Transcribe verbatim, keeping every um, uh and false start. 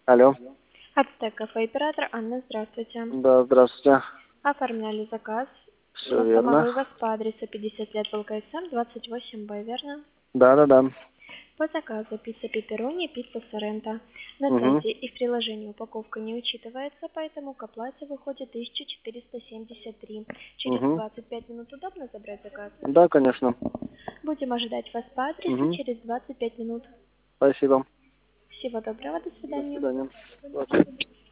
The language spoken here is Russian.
Алло. Ацтек кафе, оператор Анна, здравствуйте. Да, здравствуйте. Оформляли заказ Все на верно. самовывоз по адресу пятьдесят лет ВЛКСМ, двадцать восемь Б, верно? Да, да, да. По заказу пицца пепперони, пицца сорренто. На Угу. сайте и в приложении упаковка не учитывается, поэтому к оплате выходит тысяча четыреста семьдесят три. Через Угу. двадцать пять минут удобно забрать заказ? Да, конечно. Будем ожидать вас по адресу Угу. через двадцать пять минут. Спасибо. Всего доброго, до До свидания. свидания.